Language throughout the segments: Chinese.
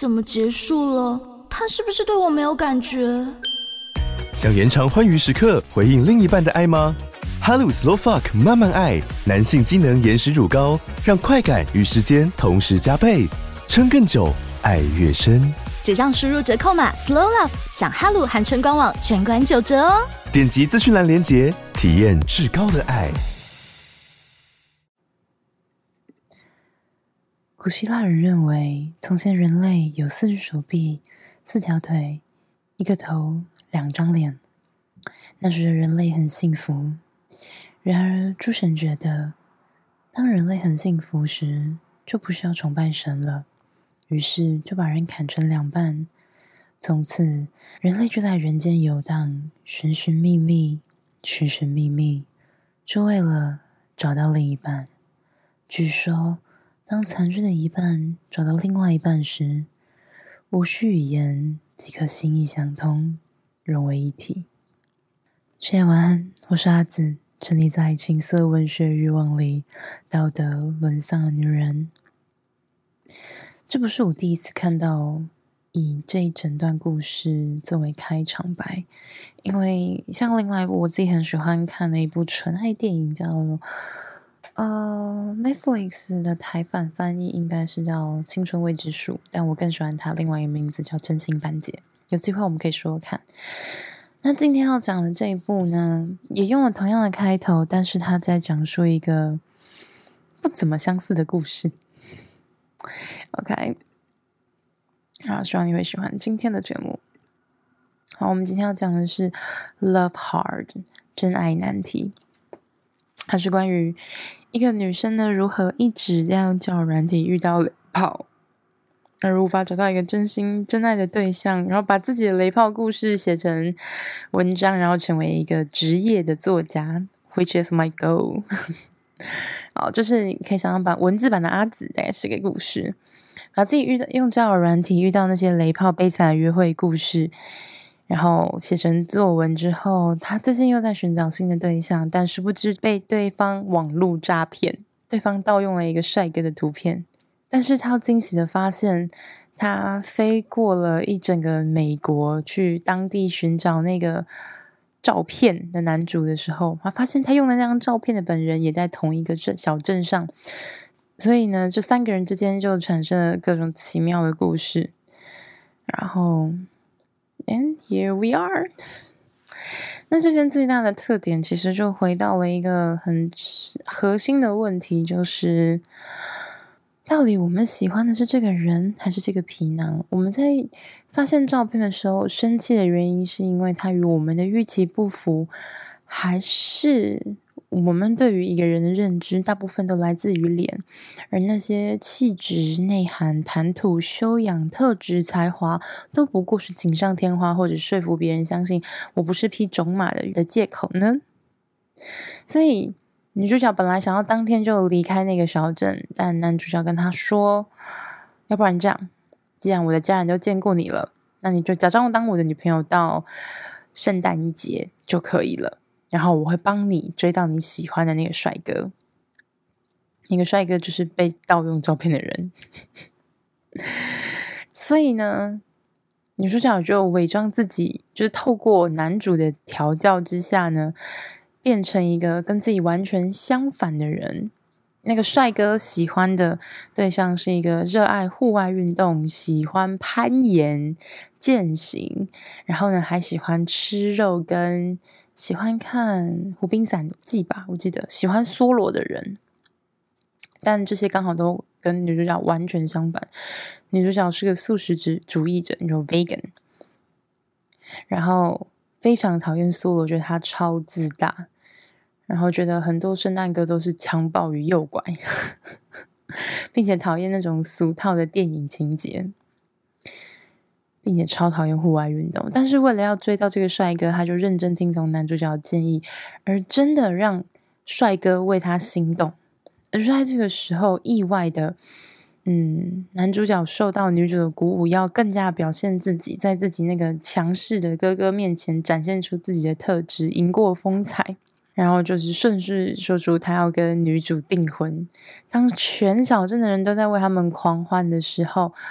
怎么结束了？他是不是对我没有感觉？ 想延长欢愉时刻，回应另一半的爱吗？哈鲁 Slow Fuck 慢慢爱男性机能延时乳膏，让快感与时间同时加倍，撑更久，爱越深。 结账输入折扣码 Slow Love， 享哈鲁含春官网全馆9折哦！ 点击资讯栏连结，体验至高的爱。 古希腊人认为，从前人类有4只手臂、4条腿、1个头、2张脸。那时的人类很幸福。然而，诸神觉得，当人类很幸福时，就不需要崇拜神了。于是，就把人砍成2半。从此，人类就在人间游荡，寻寻觅觅，就为了找到另一半。据说，当残缺的一半找到另外一半时，无需语言即可心意相通，融为一体。深夜晚安，我是阿紫，沉溺在情色文学欲望里，道德沦丧的女人。这不是我第一次看到以这一整段故事作为开场白，因为像另外一部我自己很喜欢看的一部纯爱电影叫Netflix 的台版翻译应该是叫《青春未知数》，但我更喜欢它另外一个名字叫《真心半解》。有机会我们可以说说看。那今天要讲的这一部呢，也用了同样的开头，但是它在讲述一个不怎么相似的故事。OK， 好，希望你会喜欢今天的节目。好，我们今天要讲的是 Love Hard 真爱难题。它是关于一个女生呢，如何一直在用交友软体遇到雷炮，而无法找到一个真心真爱的对象，然后把自己的雷炮故事写成文章，然后成为一个职业的作家 ，which is my goal 。好，就是你可以想象把文字版的阿紫大概是个故事，把自己用交友软体遇到那些雷炮悲惨的约会故事。然后写成作文之后，他最近又在寻找新的对象，但殊不知被对方网路诈骗，对方盗用了一个帅哥的图片。但是他惊喜的发现，他飞过了一整个美国去当地寻找那个照片的男主的时候，他发现他用的那张照片的本人也在同一个小镇上。所以呢，这3个人之间就产生了各种奇妙的故事。然后And here we are 。那这边最大的特点其实就回到了一个很核心的问题，就是到底我们喜欢的是这个人还是这个皮囊？我们在发现照片的时候生气的原因是因为它与我们的预期不符，还是我们对于一个人的认知大部分都来自于脸，而那些气质、内涵、谈吐、修养、特质、才华都不过是锦上添花，或者说服别人相信我不是匹种马的借口呢？所以女主角本来想要当天就离开那个小镇，但男主角跟她说，要不然这样，既然我的家人都见过你了，那你就假装当我的女朋友到圣诞节就可以了，然后我会帮你追到你喜欢的那个帅哥。那个帅哥就是被盗用照片的人。所以呢，女主角就伪装自己，就是透过男主的调教之下呢，变成一个跟自己完全相反的人。那个帅哥喜欢的对象是一个热爱户外运动，喜欢攀岩、健行，然后呢还喜欢吃肉跟喜欢看《湖滨散记》吧，我记得喜欢梭罗的人。但这些刚好都跟女主角完全相反。女主角是个素食主义者，你说 vegan， 然后非常讨厌梭罗，觉得他超自大，然后觉得很多圣诞歌都是强暴与诱拐，并且讨厌那种俗套的电影情节，并且超讨厌户外运动。但是为了要追到这个帅哥，他就认真听从男主角的建议，而真的让帅哥为他心动。而是在这个时候意外的男主角受到女主的鼓舞，要更加表现自己，在自己那个强势的哥哥面前展现出自己的特质，赢过风采，然后就是顺势说出他要跟女主订婚。当全小镇的人都在为他们狂欢的时候，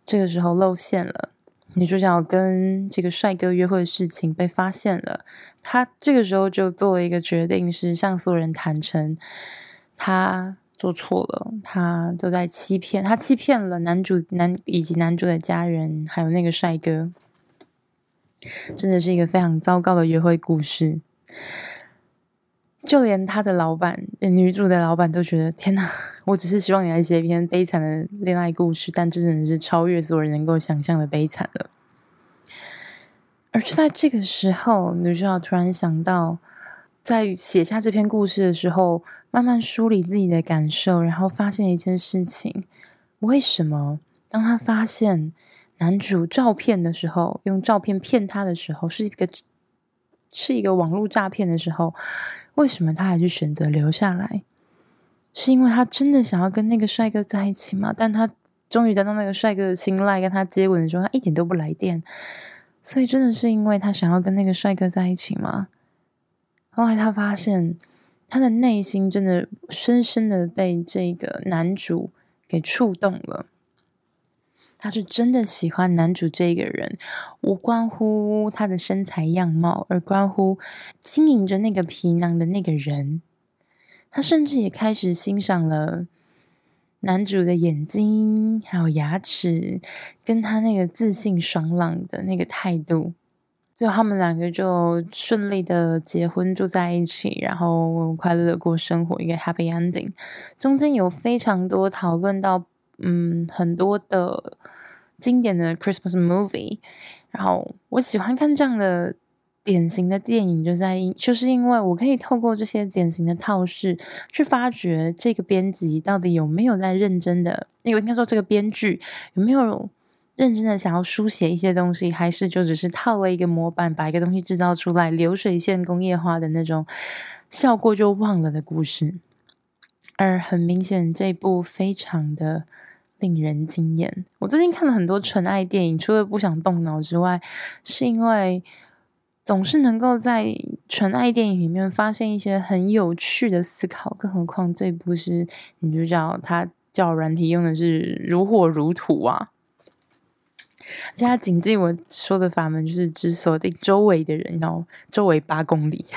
这个时候露馅了，女主角跟这个帅哥约会的事情被发现了，她这个时候就做了一个决定，是向所有人坦诚她做错了，她都在欺骗，她欺骗了以及男主的家人，还有那个帅哥。真的是一个非常糟糕的约会故事，就连他的老板，女主的老板都觉得天哪，我只是希望你来写一篇悲惨的恋爱故事，但这真的是超越所有人能够想象的悲惨了。而就在这个时候，女主角突然想到，在写下这篇故事的时候，慢慢梳理自己的感受，然后发现一件事情：为什么当他发现男主照骗的时候，用照片骗他的时候，是一个网络诈骗的时候，为什么他还是选择留下来？是因为他真的想要跟那个帅哥在一起吗？但他终于得到那个帅哥的青睐，跟他接吻的时候，他一点都不来电，所以真的是因为他想要跟那个帅哥在一起吗？后来他发现他的内心真的深深的被这个男主给触动了，他是真的喜欢男主这个人，无关乎他的身材样貌，而关乎经营着那个皮囊的那个人。他甚至也开始欣赏了男主的眼睛，还有牙齿，跟他那个自信爽朗的那个态度。最后他们两个就顺利的结婚住在一起，然后快乐的过生活，一个 happy ending。中间有非常多讨论到很多的经典的 Christmas movie， 然后我喜欢看这样的典型的电影，就是因为我可以透过这些典型的套式去发掘这个编辑到底有没有在认真的，应该说这个编剧有没有认真的想要书写一些东西，还是就只是套了一个模板，把一个东西制造出来，流水线工业化的那种笑过就忘了的故事。而很明显这一部非常的令人惊艳。我最近看了很多纯爱电影，除了不想动脑之外，是因为总是能够在纯爱电影里面发现一些很有趣的思考，更何况这部是你就知道他交友软体用的是如火如荼啊，而且他谨记我说的法门，就是只锁定周围的人，然后周围8公里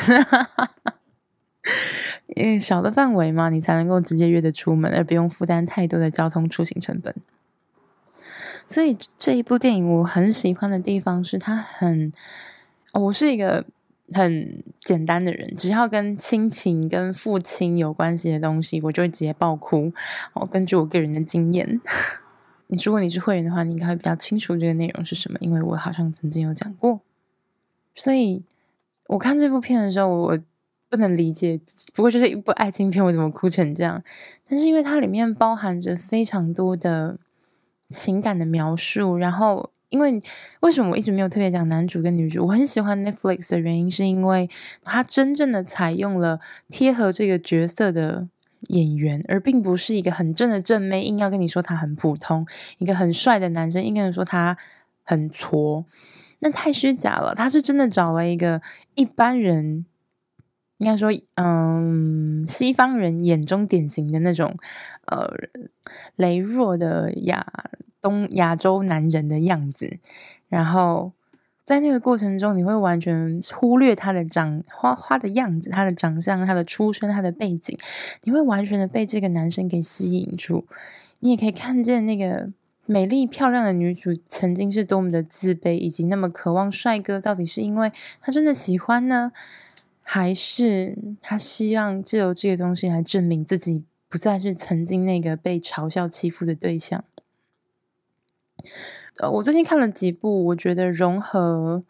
因为小的范围嘛，你才能够直接约得出门，而不用负担太多的交通出行成本。所以这一部电影我很喜欢的地方是它我是一个很简单的人，只要跟亲情跟父亲有关系的东西我就会直接爆哭。根据我个人的经验如果你是会员的话，你应该会比较清楚这个内容是什么，因为我好像曾经有讲过。所以我看这部片的时候，我不能理解，不过就是一部爱情片，我怎么哭成这样？但是因为它里面包含着非常多的情感的描述，然后为什么我一直没有特别讲男主跟女主？我很喜欢 Netflix 的原因是因为它真正的采用了贴合这个角色的演员，而并不是一个很正的正妹硬要跟你说他很普通，一个很帅的男生硬跟你说他很挫，那太虚假了。他是真的找了一个一般人，应该说西方人眼中典型的那种羸弱的亚洲男人的样子，然后在那个过程中你会完全忽略他的花的样子，他的长相，他的出身，他的背景，你会完全的被这个男生给吸引住。你也可以看见那个美丽漂亮的女主曾经是多么的自卑，以及那么渴望帅哥，到底是因为他真的喜欢呢，还是他希望藉由这个东西来证明自己不再是曾经那个被嘲笑欺负的对象。我最近看了几部我觉得融合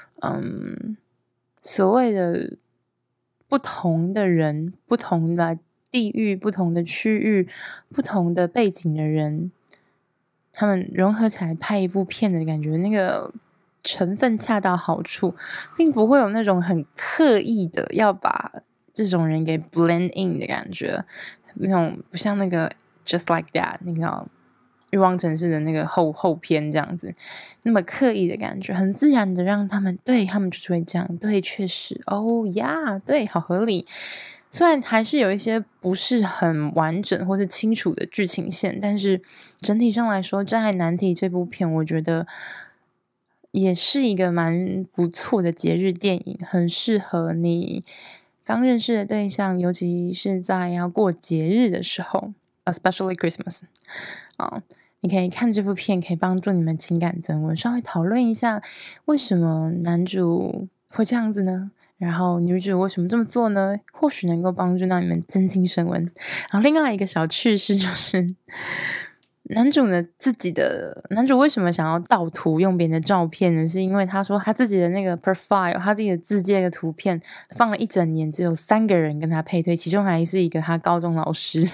所谓的不同的人，不同的地域，不同的区域，不同的背景的人，他们融合起来拍一部片的感觉，那个成分恰到好处，并不会有那种很刻意的要把这种人给 blend in 的感觉，那种不像那个 Just Like That 那个欲望城市的那个后篇这样子，那么刻意的感觉，很自然的让他们就是会这样，对，确实，哦呀，对，好合理。 虽然还是有一些不是很完整或是清楚的剧情线，但是整体上来说，《真爱难题》这部片我觉得也是一个蛮不错的节日电影，很适合你刚认识的对象，尤其是在要过节日的时候 ，especially Christmas 你可以看这部片，可以帮助你们情感增温，稍微讨论一下为什么男主会这样子呢？然后女主为什么这么做呢？或许能够帮助到你们增进升温。然后另外一个小趣事就是男主为什么想要盗图用别人的照片呢？是因为他说他自己的那个 profile， 他自己的自介的图片放了一整年，只有3个人跟他配对，其中还是一个他高中老师。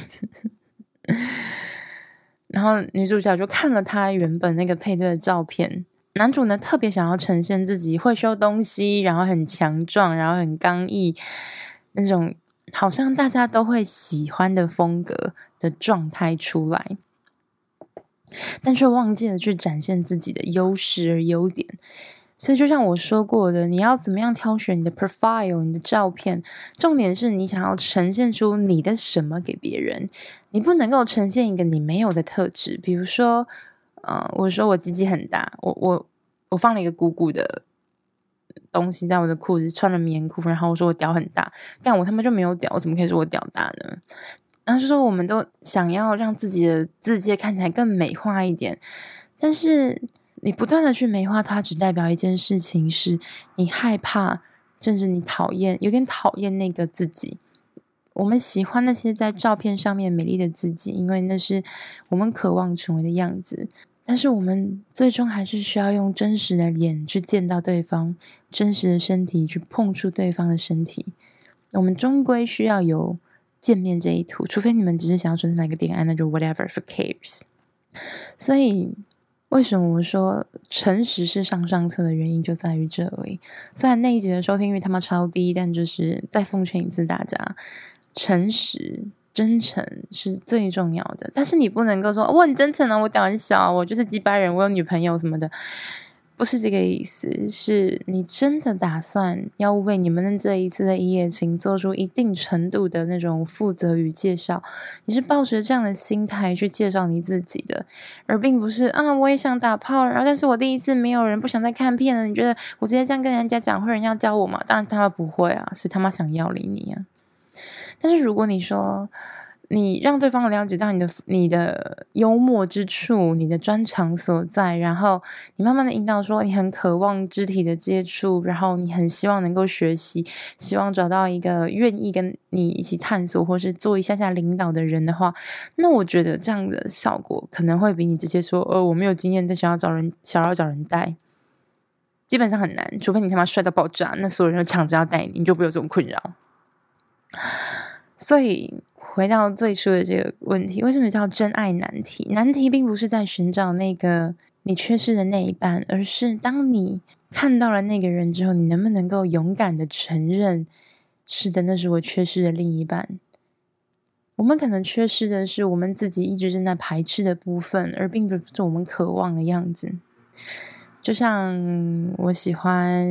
然后女主角就看了他原本那个配对的照片，男主呢特别想要呈现自己会修东西，然后很强壮，然后很刚毅，那种好像大家都会喜欢的风格的状态出来，但却忘记了去展现自己的优势和优点。所以就像我说过的，你要怎么样挑选你的 profile， 你的照片，重点是你想要呈现出你的什么给别人，你不能够呈现一个你没有的特质。比如说我说我鸡鸡很大，我放了一个鼓鼓的东西在我的裤子，穿了棉裤，然后我说我屌很大，但我他妈就没有屌，我怎么可以说我屌大呢？然后就说我们都想要让自己的自介看起来更美化一点，但是你不断的去美化它，只代表一件事情，是你害怕，甚至你有点讨厌那个自己。我们喜欢那些在照片上面美丽的自己，因为那是我们渴望成为的样子。但是我们最终还是需要用真实的脸去见到对方，真实的身体去碰触对方的身体。我们终归需要有见面这一途，除非你们只是想要纯粹来个恋爱，那就 whatever for cares。所以为什么我说诚实是上策的原因就在于这里。虽然那一集的收听率他妈超低，但就是再奉劝一次大家，诚实真诚是最重要的。但是你不能够说我很真诚啊，我屌很小，我就是鸡掰人，我有女朋友什么的，不是这个意思。是你真的打算要为你们的这一次的一夜情做出一定程度的那种负责与介绍，你是抱着这样的心态去介绍你自己的，而并不是我也想打炮，然后但是我第一次没有人，不想再看片了，你觉得我直接这样跟人家讲会人要教我吗？当然他们不会啊，是他妈想要理你啊。但是如果你说你让对方了解到你的幽默之处，你的专长所在，然后你慢慢的引导说你很渴望肢体的接触，然后你很希望能够学习，希望找到一个愿意跟你一起探索或是做一下下领导的人的话，那我觉得这样的效果可能会比你直接说我没有经验，但想要找人带，基本上很难，除非你他妈帅到爆炸，那所有人都抢着要带你，你就不会有这种困扰。所以回到最初的这个问题，为什么叫真爱难题？难题并不是在寻找那个你缺失的那一半，而是当你看到了那个人之后，你能不能够勇敢的承认，是的，那是我缺失的另一半。我们可能缺失的是我们自己一直正在排斥的部分，而并不是我们渴望的样子。就像我喜欢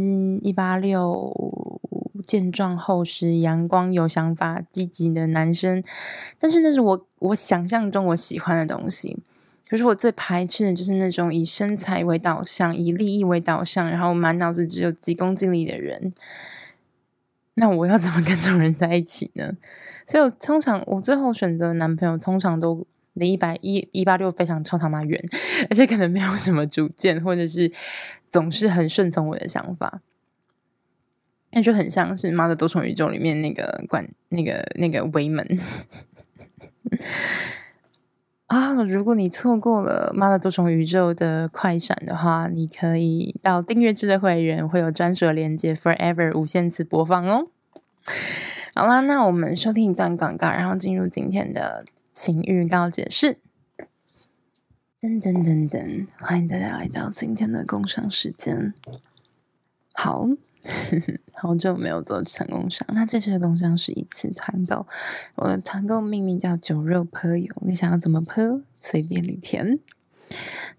186健壮厚实阳光有想法积极的男生，但是那是我想象中我喜欢的东西。可是我最排斥的就是那种以身材为导向，以利益为导向，然后满脑子只有急功近利的人。那我要怎么跟这种人在一起呢？所以我最后选择的男朋友通常都离186非常超他妈远，而且可能没有什么主见，或者是总是很顺从我的想法。那就很像是《妈的多重宇宙》里面那个维门如果你错过了《妈的多重宇宙》的快闪的话，你可以到订阅制的会员，会有专属的连接 Forever 无限次播放哦。好啦，那我们收听一段广告，然后进入今天的情预告解释。噔噔噔噔，欢迎大家来到今天的工商时间。好好久没有做成工商，那这次的工商是一次团购，我的团购命名叫酒肉泼油，你想要怎么泼随便你填。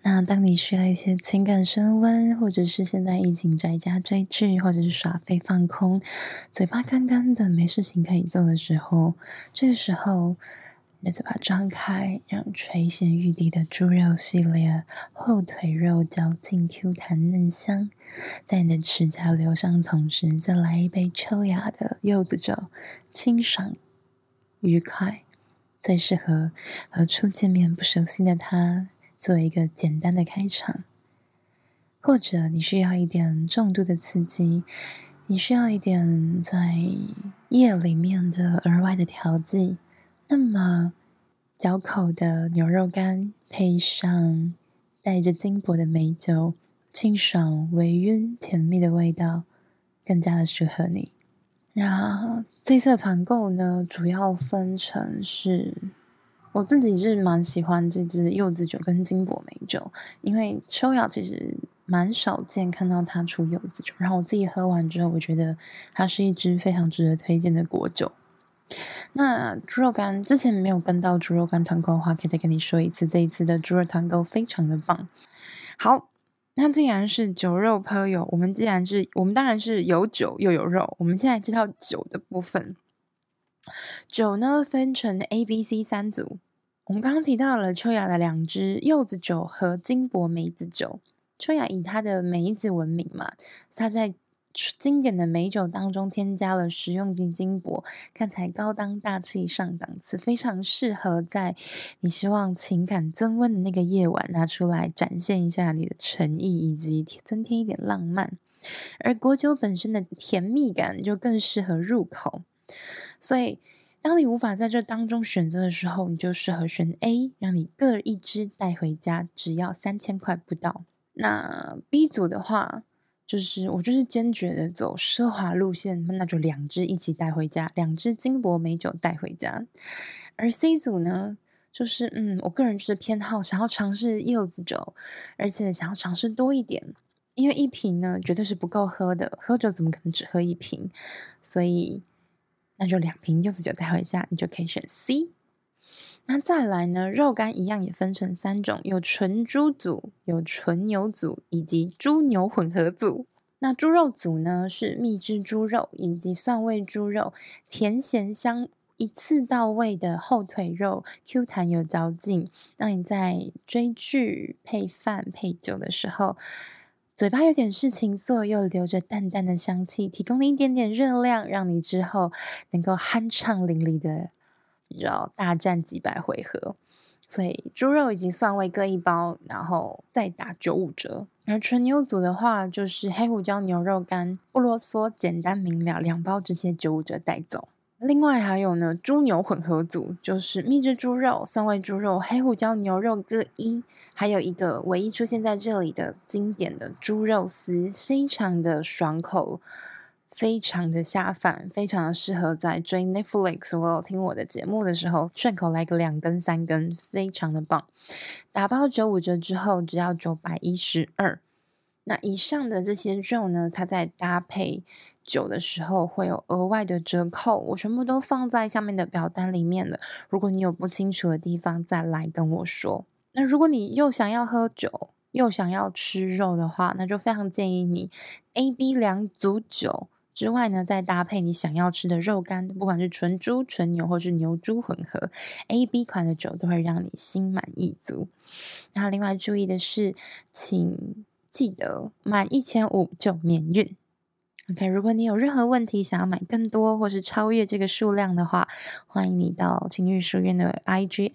那当你需要一些情感升温，或者是现在疫情在家追剧，或者是耍废放空，嘴巴干干的没事情可以做的时候，这个时候你的嘴巴张开，让垂涎欲滴的猪肉系列后腿肉嚼劲 Q 弹嫩香，在你的齿颊流上，同时再来一杯秋雅的柚子酒，清爽愉快，最适合和初见面不熟悉的他做一个简单的开场。或者你需要一点重度的刺激，你需要一点在夜里面的额外的调剂，那么嚼口的牛肉干配上带着金箔的美酒，清爽微晕甜蜜的味道更加的适合你。那这次的团购呢，主要分成是我自己是蛮喜欢这支柚子酒跟金箔美酒，因为秋雅其实蛮少见看到它出柚子酒，然后我自己喝完之后，我觉得它是一支非常值得推荐的果酒。那猪肉干之前没有跟到猪肉干团购的话，可以再跟你说一次，这一次的猪肉团购非常的棒。好，那既然是酒肉颇有，我们当然是有酒又有肉，我们现在知道酒的部分。酒呢分成 A、B、C 三组，我们刚刚提到了秋雅的2支柚子酒和金箔梅子酒。秋雅以它的梅子闻名嘛，它在经典的美酒当中添加了食用级金箔，看起来高档大气上档次，非常适合在你希望情感增温的那个夜晚拿出来展现一下你的诚意，以及增添一点浪漫。而果酒本身的甜蜜感就更适合入口，所以当你无法在这当中选择的时候，你就适合选 A， 让你各一支带回家，只要3000块不到。那 B 组的话，我就是坚决的走奢华路线，那就2支一起带回家，2支金箔美酒带回家。而 C 组呢，我个人就是偏好想要尝试柚子酒，而且想要尝试多一点，因为1瓶呢绝对是不够喝的，喝酒怎么可能只喝1瓶？所以那就2瓶柚子酒带回家，你就可以选 C。那再来呢，肉干一样也分成3种，有纯猪组、有纯牛组以及猪牛混合组。那猪肉组呢是蜜汁猪肉以及蒜味猪肉，甜咸香一次到位的后腿肉 Q 弹有嚼劲，让你在追剧配饭配酒的时候，嘴巴有点事情做，又留着淡淡的香气，提供你一点点热量，让你之后能够酣畅淋漓的大战几百回合。所以猪肉以及蒜味各1包，然后再打95折。而纯牛组的话，就是黑胡椒牛肉干，不啰嗦，简单明了，2包直接95折带走。另外还有呢，猪牛混合组，就是蜜汁猪肉、蒜味猪肉、黑胡椒牛肉各1，还有一个唯一出现在这里的经典的猪肉丝，非常的爽口，非常的下饭，非常的适合在追 Netflix 我有听我的节目的时候，顺口来个2根3根，非常的棒。打包95折之后，只要912。那以上的这些肉呢，它在搭配酒的时候会有额外的折扣，我全部都放在下面的表单里面了。如果你有不清楚的地方，再来跟我说。那如果你又想要喝酒，又想要吃肉的话，那就非常建议你 A、B 2组酒之外呢，再搭配你想要吃的肉干，不管是纯猪、纯牛或是牛猪混合 ，A、B 款的酒都会让你心满意足。那另外注意的是，请记得满1500就免运。OK， 如果你有任何问题想要买更多或是超越这个数量的话，欢迎你到情欲书院的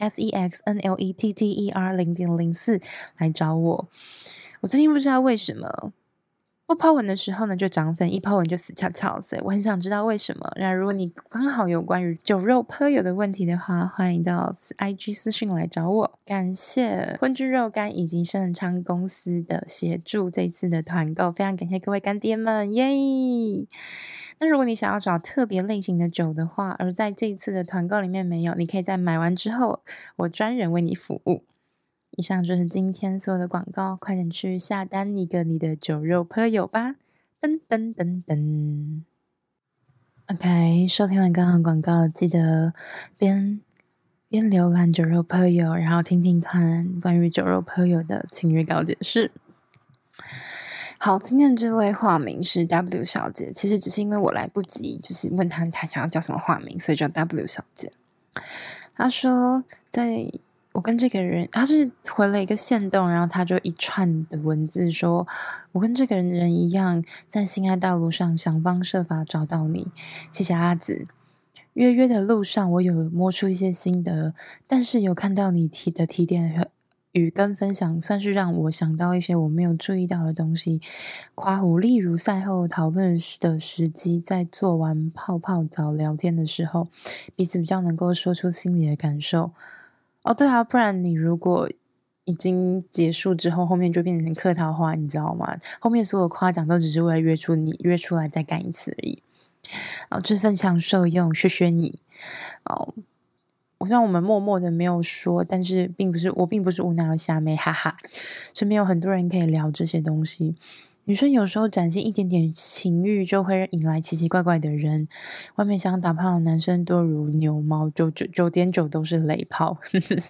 IGSEXNLETTER0.04 来找我。我最近不知道为什么不抛文的时候呢就涨粉，一抛文就死翘翘，所以我很想知道为什么。那如果你刚好有关于酒肉颇有的问题的话，欢迎到 IG 私讯来找我。感谢荤之肉干以及盛仁昌公司的协助，这一次的团购非常感谢各位干爹们，耶！那如果你想要找特别类型的酒的话，而在这一次的团购里面没有，你可以在买完之后我专人为你服务。以上就是今天所有的广告，快点去下单一个你的酒肉颇有吧！噔噔噔噔。OK， 收听完刚刚广告，记得边边浏览酒肉朋友，然后听听看关于酒肉朋友的情侣告解室。好，今天这位化名是 W 小姐，其实只是因为我来不及就是问她想要叫什么化名，所以叫 W 小姐。她说在我跟这个人，她是回了一个限动，然后她就一串的文字说，我跟这个人一样，在性爱道路上想方设法找到你，谢谢阿紫。约的路上我有摸出一些心得，但是有看到你提点与跟分享，算是让我想到一些我没有注意到的东西。夸胡，例如赛后讨论的时机，在做完泡泡澡聊天的时候，彼此比较能够说出心里的感受。哦，对啊，不然你如果已经结束之后，后面就变成客套话，你知道吗？后面所有夸奖都只是为了约出来再干一次而已。这分享受用，谢谢你。虽然我们默默的没有说，但是我并不是无脑的瞎妹，哈哈。身边有很多人可以聊这些东西。女生有时候展现一点点情欲，就会引来奇奇怪怪的人。外面想打炮的男生多如牛毛，9.9都是雷炮。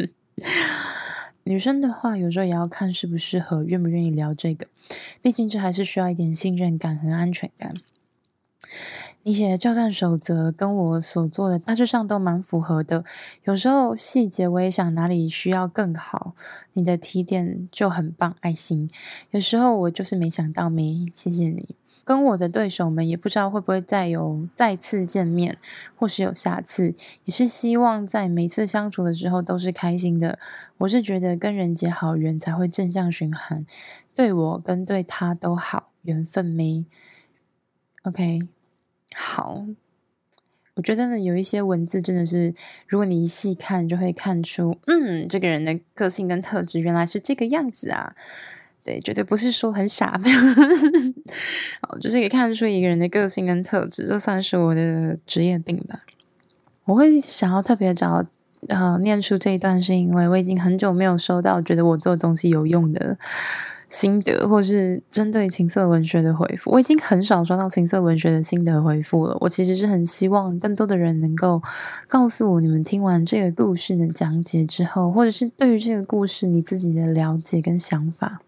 女生的话，有时候也要看适不适合，愿不愿意聊这个。毕竟这还是需要一点信任感和安全感。你写的教战守则跟我所做的大致上都蛮符合的，有时候细节我也想哪里需要更好，你的提点就很棒，爱心。有时候我就是没想到谢谢你。跟我的对手们也不知道会不会再次见面，或是有下次，也是希望在每次相处的时候都是开心的。我是觉得跟人结好缘才会正向循环，对我跟对他都好，缘分没。OK， 好，我觉得呢，有一些文字真的是，如果你一细看，就会看出，这个人的个性跟特质原来是这个样子啊。对，绝对不是说很傻，就是可以看出一个人的个性跟特质，这算是我的职业病吧。我会想要特别念出这一段，是因为我已经很久没有收到觉得我做的东西有用的心得，或是针对情色文学的回复。我已经很少收到情色文学的心得回复了。我其实是很希望更多的人能够告诉我，你们听完这个故事的讲解之后，或者是对于这个故事你自己的了解跟想法。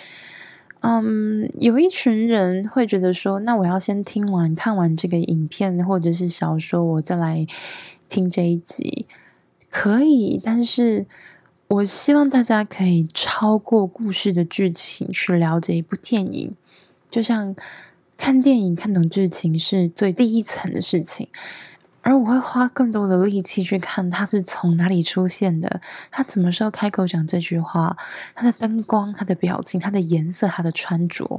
有一群人会觉得说，那我要先看完这个影片或者是小说，我再来听这一集。可以，但是我希望大家可以超过故事的剧情去了解一部电影。就像看电影看懂剧情是最第一层的事情，而我会花更多的力气去看它是从哪里出现的，他什么时候开口讲这句话，他的灯光，他的表情，他的颜色，他的穿着。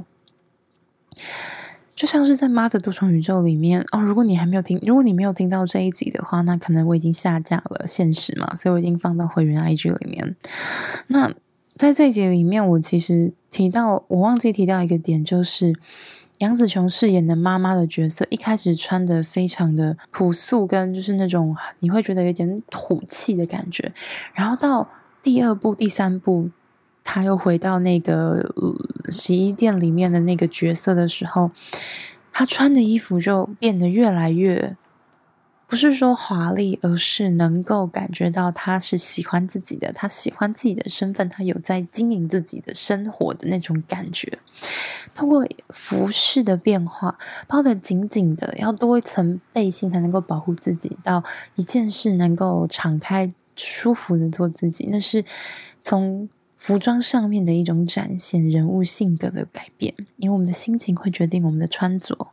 就像是在妈的多重宇宙里面如果你没有听到这一集的话，那可能我已经下架了现实嘛，所以我已经放到会员 IG 里面。那在这一集里面，我其实我忘记提到一个点，就是杨紫琼饰演的妈妈的角色，一开始穿的非常的朴素，跟就是那种你会觉得有点土气的感觉，然后到第2部、第3部，他又回到那个洗衣店里面的那个角色的时候，他穿的衣服就变得越来越不是说华丽，而是能够感觉到他是喜欢自己的，他喜欢自己的身份，他有在经营自己的生活的那种感觉。通过服饰的变化，包得紧紧的，要多一层背心才能够保护自己，到一件事能够敞开舒服的做自己，那是从服装上面的一种展现，人物性格的改变，因为我们的心情会决定我们的穿着。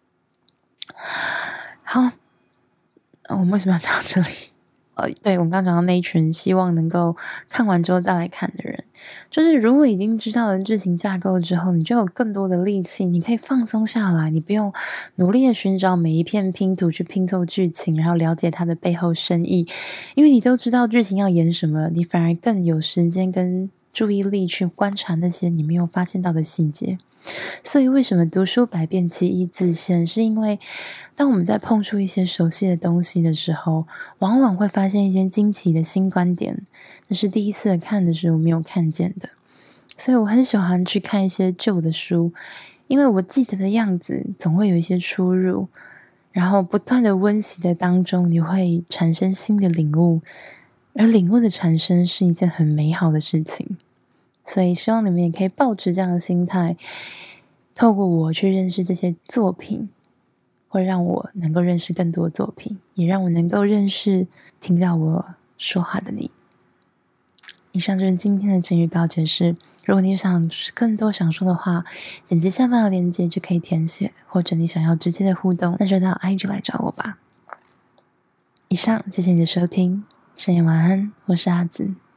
好，我们为什么要讲到这里？对，我们刚刚讲到那一群希望能够看完之后再来看的人，就是如果已经知道了剧情架构之后，你就有更多的力气，你可以放松下来，你不用努力的寻找每一片拼图去拼凑剧情，然后了解它的背后深意，因为你都知道剧情要演什么，你反而更有时间跟注意力去观察那些你没有发现到的细节。所以为什么读书百遍其义自现，是因为当我们在碰触一些熟悉的东西的时候，往往会发现一些惊奇的新观点，那是第一次看的时候没有看见的。所以我很喜欢去看一些旧的书，因为我记得的样子总会有一些出入，然后不断的温习的当中，你会产生新的领悟， 而领悟的产生是一件很美好的事情，所以希望你们也可以抱持这样的心态，透过我去认识这些作品，会让我能够认识更多作品，也让我能够认识听到我说话的你。以上就是今天的情语告解室。如果你想更多想说的话，点击下方的链接就可以填写，或者你想要直接的互动，那就到 IG 来找我吧。以上，谢谢你的收听，深夜晚安，我是阿紫。